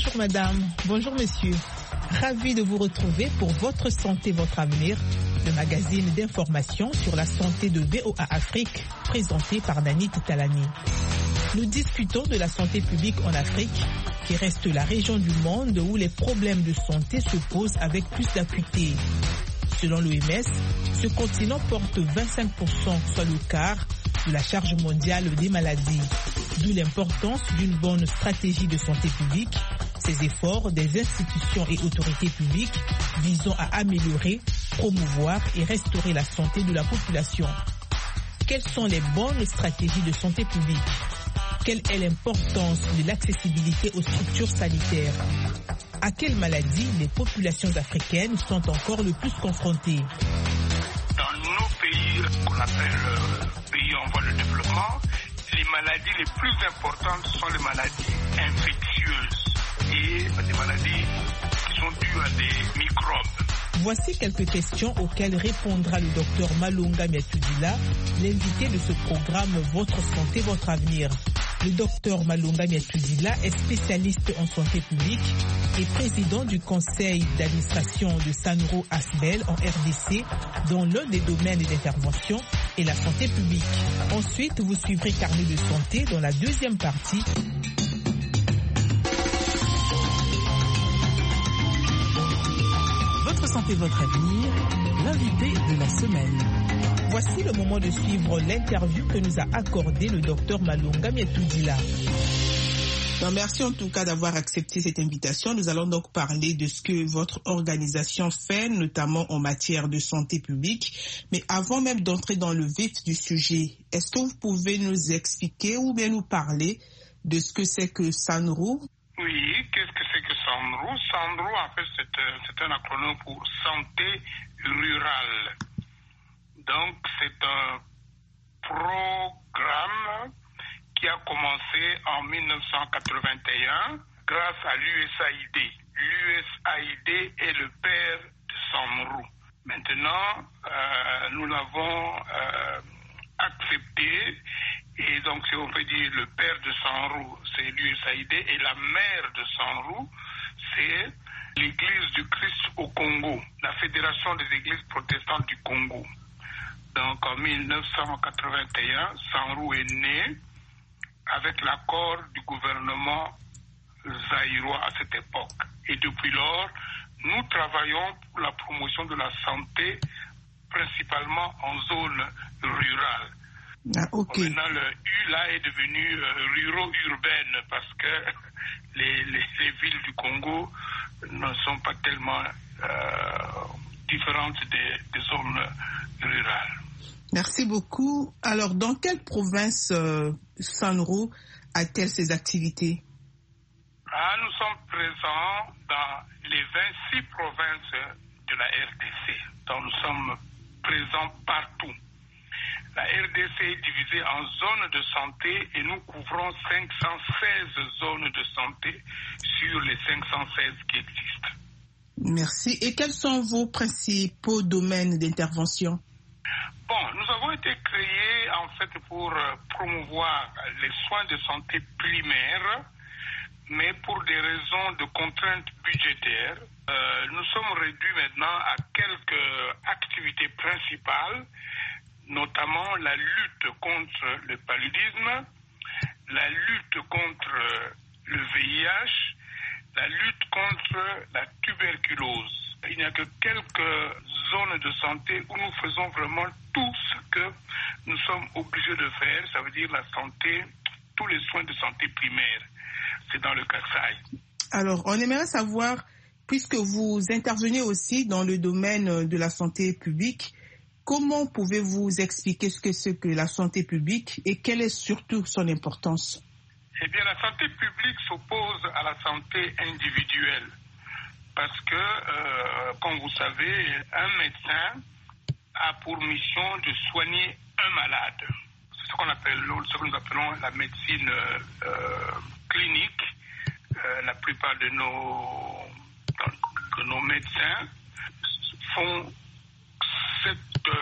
Bonjour madame, bonjour monsieur. Ravi de vous retrouver pour Votre santé, votre avenir, le magazine d'information sur la santé de VOA Afrique, présenté par Nanit Talani. Nous discutons de la santé publique en Afrique, qui reste la région du monde où les problèmes de santé se posent avec plus d'acuité. Selon l'OMS, ce continent porte 25%, soit le quart, de la charge mondiale des maladies. D'où l'importance d'une bonne stratégie de santé publique, ces efforts des institutions et autorités publiques visant à améliorer, promouvoir et restaurer la santé de la population. Quelles sont les bonnes stratégies de santé publique? Quelle est l'importance de l'accessibilité aux structures sanitaires? À quelles maladies les populations africaines sont encore le plus confrontées? Dans nos pays qu'on appelle pays en voie de développement, les maladies les plus importantes sont les maladies infectieuses et des maladies qui sont dues à des microbes. Voici quelques questions auxquelles répondra le docteur Malunga Miatudila, l'invité de ce programme Votre santé, votre avenir. Le docteur Malunga Miatudila est spécialiste en santé publique et président du conseil d'administration de Sanro Asbel en RDC, dont l'un des domaines d'intervention est la santé publique. Ensuite, vous suivrez Carnet de santé dans la deuxième partie. Votre santé, votre avenir, l'invité de la semaine. Voici le moment de suivre l'interview que nous a accordé le docteur Malunga Miatudila. Merci en tout cas d'avoir accepté cette invitation. Nous allons donc parler de ce que votre organisation fait, notamment en matière de santé publique. Mais avant même d'entrer dans le vif du sujet, est-ce que vous pouvez nous expliquer ou bien nous parler de ce que c'est que SANRU? Oui, qu'est-ce que c'est que SANRU? SANRU, en fait, c'est un acronyme pour Santé Rurale. Donc, c'est un programme qui a commencé en 1981 grâce à l'USAID. L'USAID est le père de SANRU. Maintenant, nous l'avons accepté. Et donc, si on peut dire le père de SANRU, c'est l'USAID, et la mère de SANRU, c'est l'Église du Christ au Congo, la Fédération des Églises protestantes du Congo. Donc, en 1981, SANRU est né avec l'accord du gouvernement zaïrois à cette époque. Et depuis lors, nous travaillons pour la promotion de la santé, principalement en zone rurale. Ah, okay. Maintenant, le U là est devenu ruro-urbaine parce que les villes du Congo ne sont pas tellement différentes des zones rurales. Merci beaucoup. Alors, dans quelle province SANRU a-t-elle ses activités? Nous sommes présents dans les 26 provinces de la RDC. Donc, nous sommes présents partout. La RDC est divisée en zones de santé et nous couvrons 516 zones de santé sur les 516 qui existent. Merci. Et quels sont vos principaux domaines d'intervention? Bon, nous avons été créés en fait pour promouvoir les soins de santé primaires, mais pour des raisons de contraintes budgétaires, nous sommes réduits maintenant à quelques activités principales, notamment la lutte contre le paludisme, la lutte contre le VIH, la lutte contre la tuberculose. Il n'y a que quelques zones de santé où nous faisons vraiment tout ce que nous sommes obligés de faire, ça veut dire la santé, tous les soins de santé primaire. C'est dans le Kasaï. Alors, on aimerait savoir, puisque vous intervenez aussi dans le domaine de la santé publique, comment pouvez-vous expliquer ce que c'est que la santé publique et quelle est surtout son importance? Eh bien, la santé publique s'oppose à la santé individuelle parce que, comme vous savez, un médecin a pour mission de soigner un malade. C'est ce que nous appelons la médecine clinique. La plupart de nos médecins font cette